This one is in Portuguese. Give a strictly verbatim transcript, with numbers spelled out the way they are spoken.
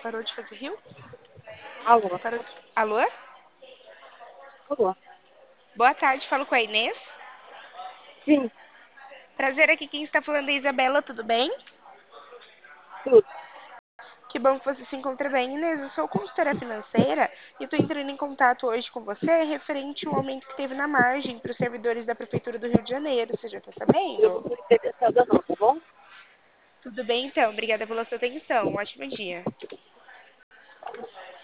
Parou de fazer rio? Alô? Parou de... Alô? Alô? Boa tarde, falo com a Inês. Sim, Prazer, aqui quem está falando é a Isabela, tudo bem? tudo. Que bom que você se encontra bem, Inês. Eu sou consultora financeira e estou entrando em contato hoje com você referente ao aumento que teve na margem para os servidores da Prefeitura do Rio de Janeiro. Você já está Eu não sabendo? estou interessada não, tá bom? Tudo bem, então. Obrigada pela sua atenção. Um ótimo dia.